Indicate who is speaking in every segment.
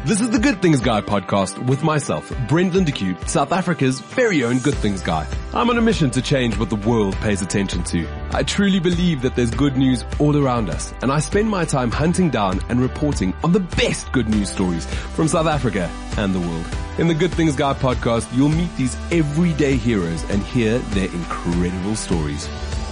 Speaker 1: This is the Good Things Guy podcast with myself, Brent Lindeque, South Africa's very own Good Things Guy. I'm on a mission to change what the world pays attention to. I truly believe that there's good news all around us, and I spend my time hunting down and reporting on the best good news stories from South Africa and the world. In the Good Things Guy podcast, you'll meet these everyday heroes and hear their incredible stories.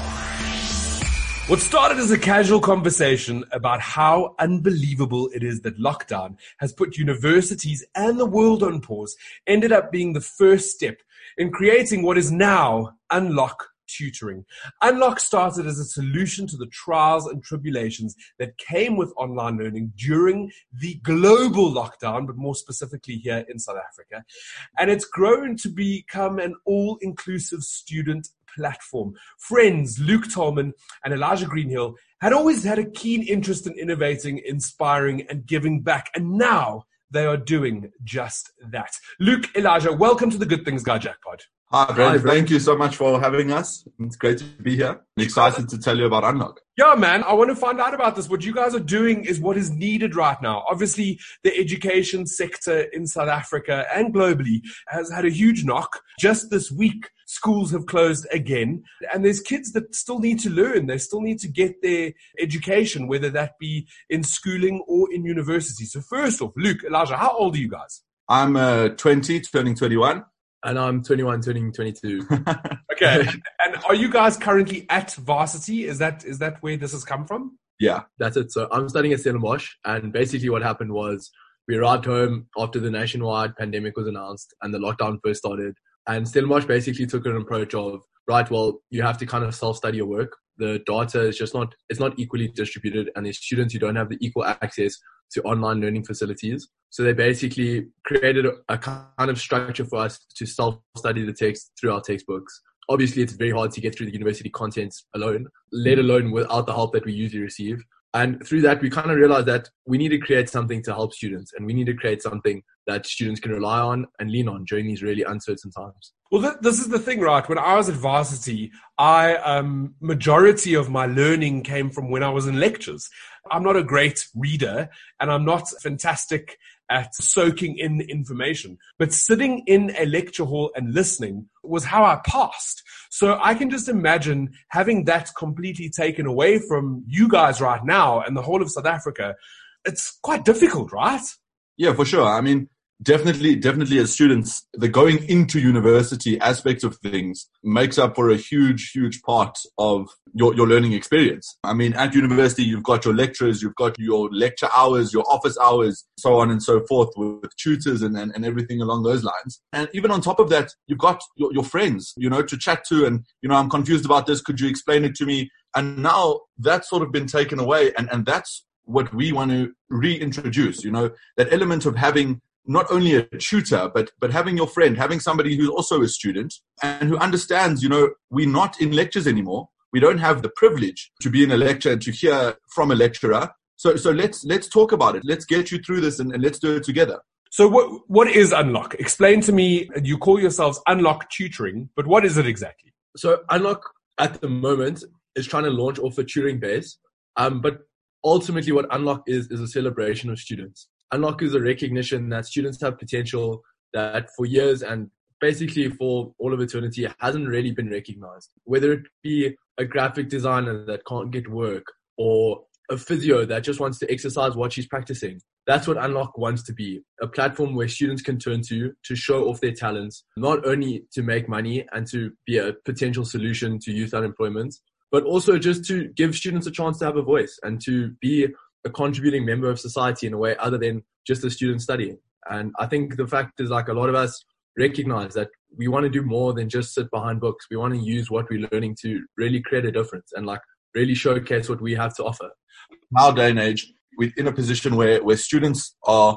Speaker 1: What started as a casual conversation about how unbelievable it is that lockdown has put universities and the world on pause ended up being the first step in creating what is now Unlock Tutoring. Unlock started as a solution to the trials and tribulations that came with online learning during the global lockdown, but more specifically here in South Africa. And it's grown to become an all-inclusive student platform. Friends Luke Tolman and Elijah Greenhill had always had a keen interest in innovating, inspiring, and giving back. And now they are doing just that. Luke, Elijah, welcome to the Good Things Guy Jackpot.
Speaker 2: Hi, Brent. Thank you so much for having us. It's great to be here. I'm excited to tell you about Unlock.
Speaker 1: Yeah, man, I want to find out about this. What you guys are doing is what is needed right now. Obviously, the education sector in South Africa and globally has had a huge knock. Just this week, schools have closed again, and there's kids that still need to learn. They still need to get their education, whether that be in schooling or in university. So first off, Luke, Elijah, how old are you guys?
Speaker 2: I'm 20, turning 21.
Speaker 3: And I'm 21, turning 22.
Speaker 1: Okay. And are you guys currently at varsity? Is that where this has come from?
Speaker 2: Yeah.
Speaker 3: That's it. So I'm studying at Stellenbosch, and basically what happened was we arrived home after the nationwide pandemic was announced and the lockdown first started. And Stellenbosch basically took an approach of, right, well, you have to kind of self-study your work. The data is just it's not equally distributed, and there's students who don't have the equal access to online learning facilities. So they basically created a kind of structure for us to self-study the text through our textbooks. Obviously, it's very hard to get through the university content alone, let alone without the help that we usually receive. And through that, we kind of realized that we need to create something to help students, and we need to create something that students can rely on and lean on during these really uncertain times.
Speaker 1: Well, this is the thing, right? When I was at varsity, majority of my learning came from when I was in lectures. I'm not a great reader, and I'm not fantastic at soaking in information. But sitting in a lecture hall and listening was how I passed. So I can just imagine having that completely taken away from you guys right now and the whole of South Africa. It's quite difficult, right?
Speaker 2: Yeah, for sure. I mean, definitely as students, the going into university aspect of things makes up for a huge part of your learning experience. I mean, at university, you've got your lecturers, you've got your lecture hours, your office hours, so on and so forth with tutors and everything along those lines. And even on top of that, you've got your friends, to chat to and, I'm confused about this. Could you explain it to me? And now that's sort of been taken away. And that's what we want to reintroduce, that element of having not only a tutor, but having your friend, having somebody who's also a student and who understands, we're not in lectures anymore. We don't have the privilege to be in a lecture and to hear from a lecturer. So let's talk about it. Let's get you through this and let's do it together.
Speaker 1: So what is Unlock? Explain to me. You call yourselves Unlock Tutoring, but what is it exactly?
Speaker 3: So Unlock at the moment is trying to launch off a tutoring base. But ultimately what Unlock is a celebration of students. Unlock is a recognition that students have potential that for years and basically for all of eternity hasn't really been recognized. Whether it be a graphic designer that can't get work or a physio that just wants to exercise what she's practicing. That's what Unlock wants to be, a platform where students can turn to show off their talents, not only to make money and to be a potential solution to youth unemployment, but also just to give students a chance to have a voice and to be a contributing member of society in a way other than just a student studying. And I think the fact is, like, a lot of us recognize that we want to do more than just sit behind books. We want to use what we're learning to really create a difference and really showcase what we have to offer.
Speaker 2: Our day and age, we're in a position where students are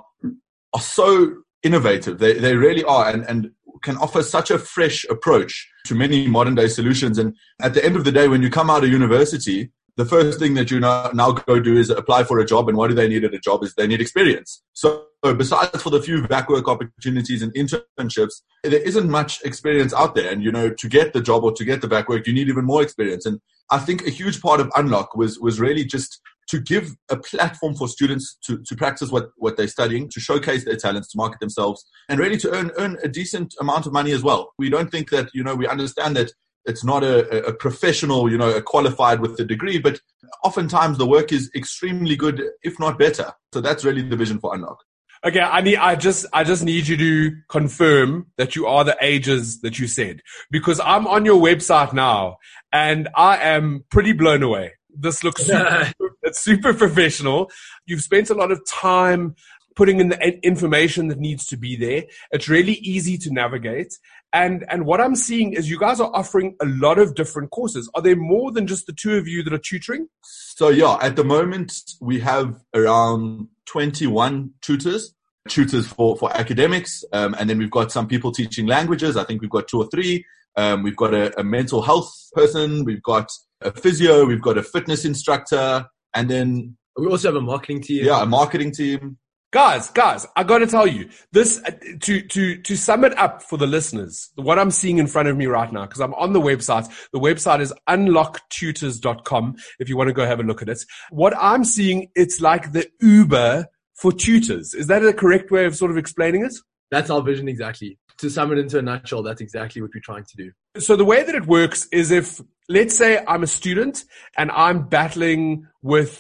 Speaker 2: so innovative. They really are and can offer such a fresh approach to many modern day solutions. And at the end of the day, when you come out of university, the first thing that you now go do is apply for a job. And what do they need at a job is they need experience. So besides for the few back work opportunities and internships, there isn't much experience out there. And, to get the job or to get the back work, you need even more experience. And I think a huge part of Unlock was really just to give a platform for students to practice what they're studying, to showcase their talents, to market themselves, and really to earn a decent amount of money as well. We don't think that, we understand that it's not a professional, a qualified with the degree, but oftentimes the work is extremely good, if not better. So that's really the vision for Unlock.
Speaker 1: Okay, I just need you to confirm that you are the ages that you said, because I'm on your website now and I am pretty blown away. This looks super professional. You've spent a lot of time putting in the information that needs to be there. It's really easy to navigate. And what I'm seeing is you guys are offering a lot of different courses. Are there more than just the two of you that are tutoring?
Speaker 2: So yeah, at the moment we have around 21 tutors for academics. And then we've got some people teaching languages. I think we've got 2 or 3. We've got a mental health person. We've got a physio. We've got a fitness instructor. And then
Speaker 3: we also have a marketing team.
Speaker 2: Yeah, a marketing team.
Speaker 1: Guys, I got to tell you this to sum it up for the listeners. What I'm seeing in front of me right now, because I'm on the website. The website is unlocktutors.com. If you want to go have a look at it, what I'm seeing, it's like the Uber for tutors. Is that a correct way of sort of explaining it?
Speaker 3: That's our vision exactly. To sum it into a nutshell, that's exactly what we're trying to do.
Speaker 1: So the way that it works is if, let's say I'm a student and I'm battling with,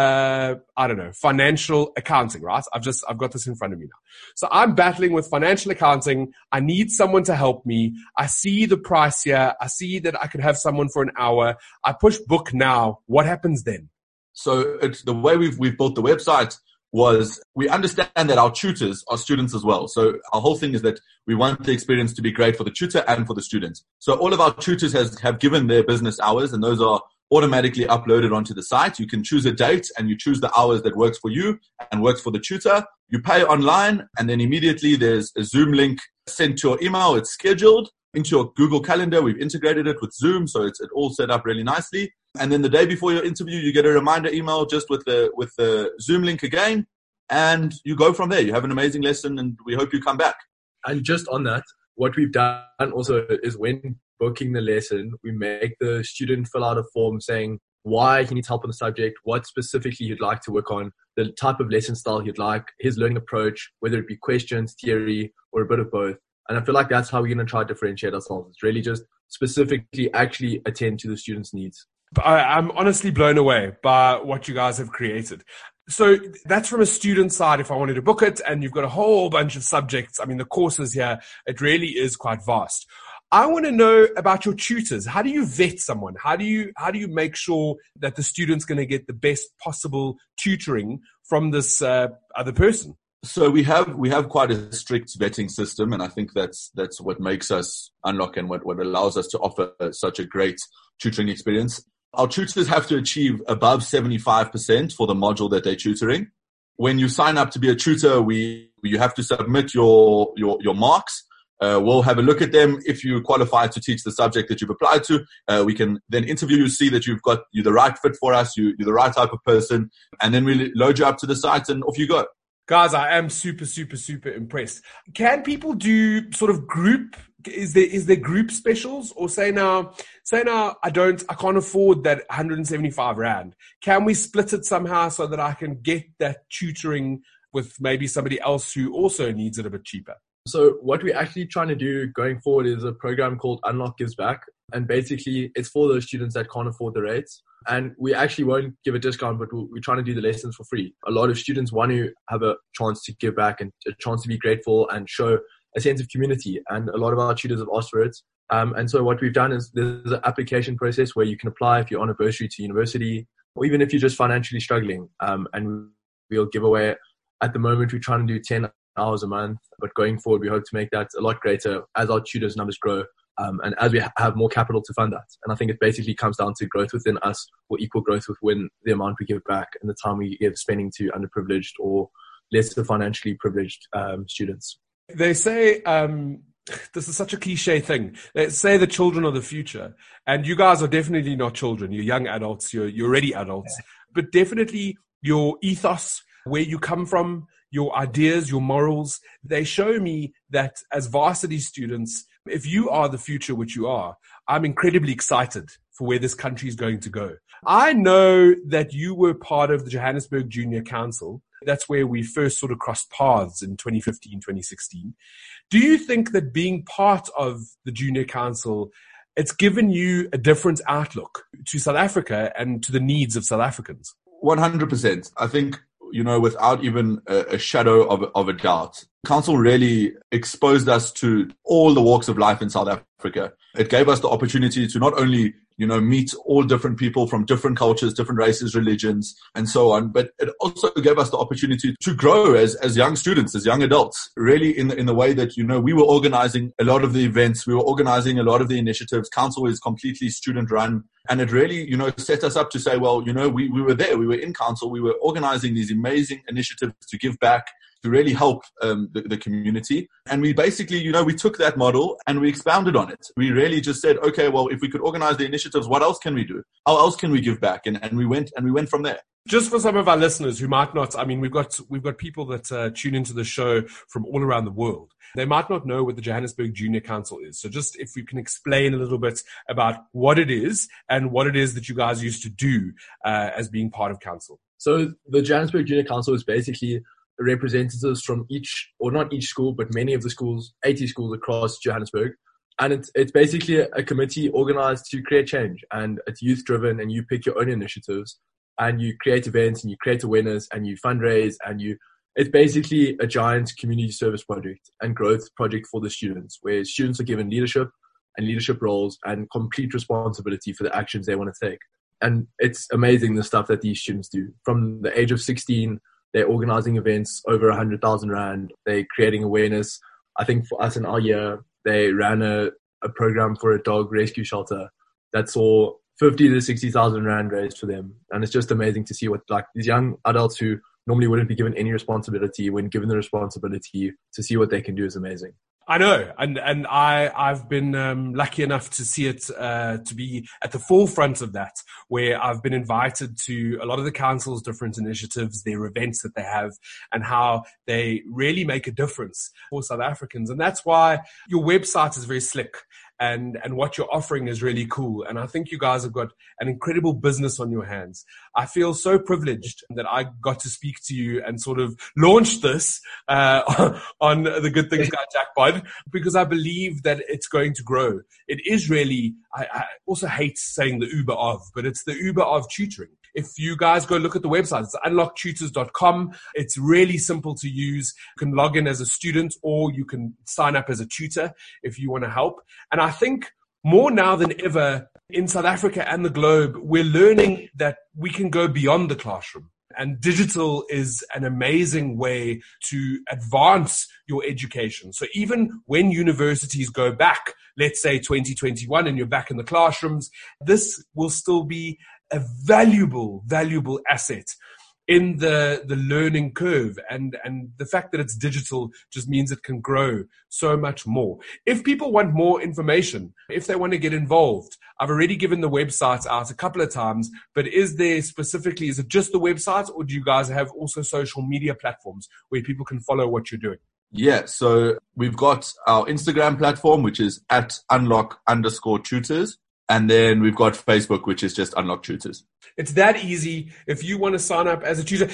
Speaker 1: financial accounting, right? I've got this in front of me now. So I'm battling with financial accounting. I need someone to help me. I see the price here. I see that I could have someone for an hour. I push book now. What happens then?
Speaker 2: So it's the way we've built the website was we understand that our tutors are students as well. So our whole thing is that we want the experience to be great for the tutor and for the students. So all of our tutors have given their business hours, and those are automatically uploaded onto the site. You can choose a date and you choose the hours that works for you and works for the tutor. You pay online, and then immediately there's a Zoom link sent to your email. It's scheduled into your Google Calendar. We've integrated it with Zoom, so it's all set up really nicely. And then the day before your interview, you get a reminder email just with the Zoom link again, and you go from there. You have an amazing lesson, and we hope you come back.
Speaker 3: And just on that, what we've done also is when booking the lesson, we make the student fill out a form saying why he needs help on the subject, what specifically you'd like to work on, the type of lesson style you'd like, his learning approach, whether it be questions, theory, or a bit of both. And I feel like that's how we're going to try to differentiate ourselves. It's really just specifically actually attend to the student's needs.
Speaker 1: I'm honestly blown away by what you guys have created. So that's from a student side if I wanted to book it, and you've got a whole bunch of subjects. I mean, the courses here, it really is quite vast. I want to know about your tutors. How do you vet someone? How do you make sure that the student's going to get the best possible tutoring from this other person?
Speaker 2: So we have quite a strict vetting system, and I think that's what makes us Unlock and what allows us to offer such a great tutoring experience. Our tutors have to achieve above 75% for the module that they're tutoring. When you sign up to be a tutor, you have to submit your marks. We'll have a look at them. If you qualify to teach the subject that you've applied to, we can then interview you, see that you're the right fit for us, you're the right type of person, and then we load you up to the site and off you go.
Speaker 1: Guys, I am super, super, super impressed. Can people do sort of group? Is there group specials? Or say now I can't afford that 175 Rand. Can we split it somehow so that I can get that tutoring with maybe somebody else who also needs it a bit cheaper?
Speaker 3: So what we're actually trying to do going forward is a program called Unlock Gives Back. And basically it's for those students that can't afford the rates. And we actually won't give a discount, but we're trying to do the lessons for free. A lot of students want to have a chance to give back and a chance to be grateful and show a sense of community. And a lot of our tutors have asked for it. And so what we've done is there's an application process where you can apply if you're on a bursary to university, or even if you're just financially struggling. And we'll give away, at the moment, we're trying to do 10 hours a month, but going forward, we hope to make that a lot greater as our tutors' numbers grow. And as we have more capital to fund that. And I think it basically comes down to growth within us or equal growth within the amount we give back and the time we give spending to underprivileged or less financially privileged students.
Speaker 1: They say, this is such a cliche thing. They say the children are the future. And you guys are definitely not children. You're young adults. You're already adults. But definitely your ethos, where you come from, your ideas, your morals, they show me that as varsity students, If you are the future, which you are, I'm incredibly excited for where this country is going to go. I know that you were part of the Johannesburg Junior Council. That's where we first sort of crossed paths in 2015, 2016. Do you think that being part of the Junior Council, it's given you a different outlook to South Africa and to the needs of South Africans?
Speaker 2: 100%. I think, without even a shadow of a doubt, Council really exposed us to all the walks of life in South Africa. It gave us the opportunity to not only, meet all different people from different cultures, different races, religions, and so on, but it also gave us the opportunity to grow as young students, as young adults, really in the way that, we were organizing a lot of the events, we were organizing a lot of the initiatives. Council is completely student run. And it really, set us up to say, well, we were there, we were in Council, we were organizing these amazing initiatives to give back, to really help the community. And we basically, we took that model and we expounded on it. We really just said, okay, well, if we could organize the initiatives, what else can we do? How else can we give back? And we went from there.
Speaker 1: Just for some of our listeners who might not, we've got people that tune into the show from all around the world. They might not know what the Johannesburg Junior Council is. So just if you can explain a little bit about what it is and what it is that you guys used to do as being part of Council.
Speaker 3: So the Johannesburg Junior Council is basically representatives from each, or not each school, but many of the schools, 80 schools across Johannesburg. And it's basically a committee organized to create change, and it's youth driven, and you pick your own initiatives and you create events and you create awareness and you fundraise and it's basically a giant community service project and growth project for the students, where students are given leadership and leadership roles and complete responsibility for the actions they want to take. And it's amazing the stuff that these students do. From the age of 16, they're organizing events over 100,000 Rand. They're creating awareness. I think for us in our year, they ran a program for a dog rescue shelter that saw 50 to 60,000 Rand raised for them. And it's just amazing to see what, like, these young adults who normally wouldn't be given any responsibility, when given the responsibility, to see what they can do is amazing.
Speaker 1: I know, and I've been lucky enough to see it to be at the forefront of that, where I've been invited to a lot of the council's different initiatives, their events that they have, and how they really make a difference for South Africans. And that's why your website is very slick. And what you're offering is really cool. And I think you guys have got an incredible business on your hands. I feel so privileged that I got to speak to you and sort of launch this on the Good Things Guy Jackpot, because I believe that it's going to grow. It is really, I also hate saying the Uber of, but it's the Uber of tutoring. If you guys go look at the website, it's unlocktutors.com. It's really simple to use. You can log in as a student, or you can sign up as a tutor if you want to help. And I think more now than ever in South Africa and the globe, we're learning that we can go beyond the classroom. And digital is an amazing way to advance your education. So even when universities go back, let's say 2021, and you're back in the classrooms, this will still be a valuable asset in the learning curve. And the fact that it's digital just means it can grow so much more. If people want more information, if they want to get involved, I've already given the website out a couple of times, but is it just the website, or do you guys have also social media platforms where people can follow what you're doing?
Speaker 2: Yeah, so we've got our Instagram platform, which is at @unlock_tutors. And then we've got Facebook, which is just Unlock Tutors.
Speaker 1: It's that easy. If you want to sign up as a tutor,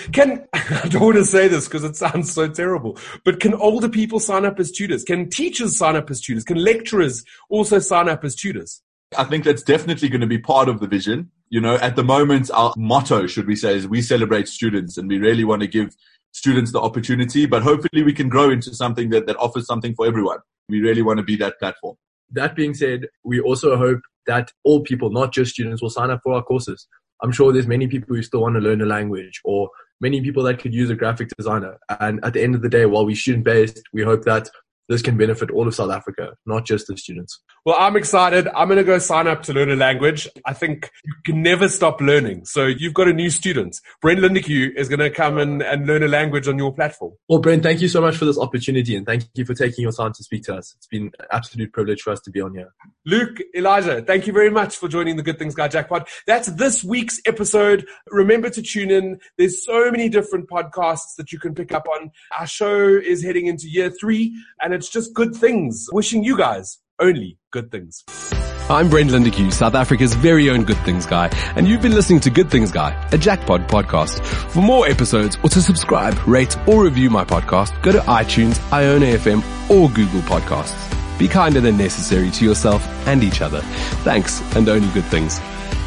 Speaker 1: I don't want to say this because it sounds so terrible, but can older people sign up as tutors? Can teachers sign up as tutors? Can lecturers also sign up as tutors?
Speaker 2: I think that's definitely going to be part of the vision. At the moment, our motto, should we say, is we celebrate students, and we really want to give students the opportunity, but hopefully we can grow into something that offers something for everyone. We really want to be that platform.
Speaker 3: That being said, we also hope that all people, not just students, will sign up for our courses. I'm sure there's many people who still want to learn a language, or many people that could use a graphic designer. And at the end of the day, while we're student-based, we hope that this can benefit all of South Africa, not just the students.
Speaker 1: Well, I'm excited. I'm going to go sign up to learn a language. I think you can never stop learning. So you've got a new student. Brent Lindeque is going to come and learn a language on your platform.
Speaker 3: Well, Brent, thank you so much for this opportunity, and thank you for taking your time to speak to us. It's been an absolute privilege for us to be on here.
Speaker 1: Luke, Elijah, thank you very much for joining the Good Things Guy Jackpot. That's this week's episode. Remember to tune in. There's so many different podcasts that you can pick up on. Our show is heading into year 3, and it's just good things. Wishing you guys only good things. I'm Brent Lindeque, South Africa's very own Good Things Guy, and you've been listening to Good Things Guy, a Jackpot podcast. For more episodes or to subscribe, rate or review my podcast, go to iTunes, Iona FM or Google Podcasts. Be kinder than necessary to yourself and each other. Thanks, and only good things.